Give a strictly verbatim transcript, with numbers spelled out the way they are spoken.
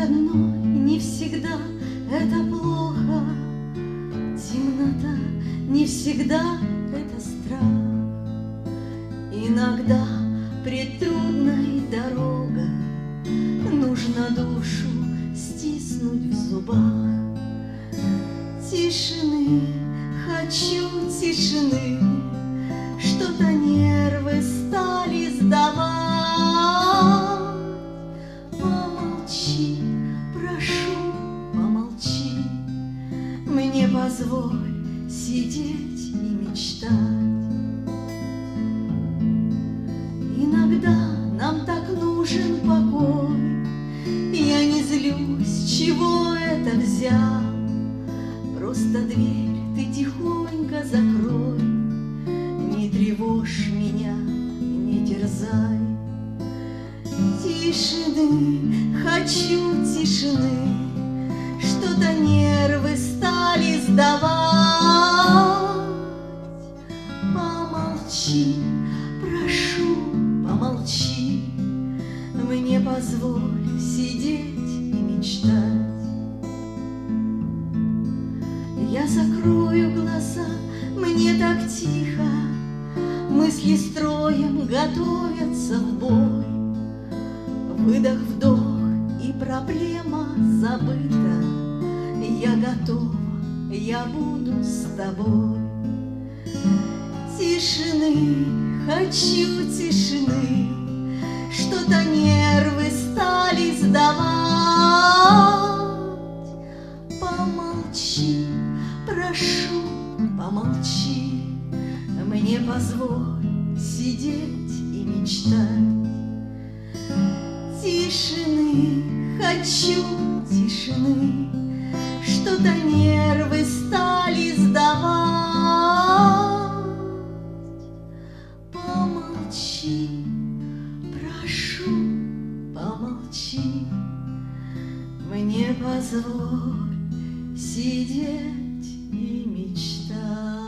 одной не всегда это плохо, темнота не всегда это страх. Иногда пред трудной дорогой нужно душу стиснуть в зубах. Тишины, хочу тишины, что-то нервы стали сдавать. Помолчи, прошу, помолчи, мне позволь сидеть и мечтать. Иногда нам так нужен покой, я не злюсь, чего это взял. Просто дверь ты тихонько закрой, не тревожь меня, не терзай. Тишины, хочу тишины, что-то нервы стали сдавать. Помолчи, прошу, помолчи, мне позволь сидеть и мечтать. Я закрою глаза, мне так тихо, мысли строем готовятся в бой. Выдох, вдох, и проблема забыта. Я готова, я буду с тобой. Тишины, хочу тишины, что-то нервы стали сдавать. Помолчи, прошу, помолчи, мне позволь сидеть и мечтать. Тишины, хочу тишины, что-то нервы стали сдавать. Помолчи, прошу, помолчи, мне позволь сидеть и мечтать.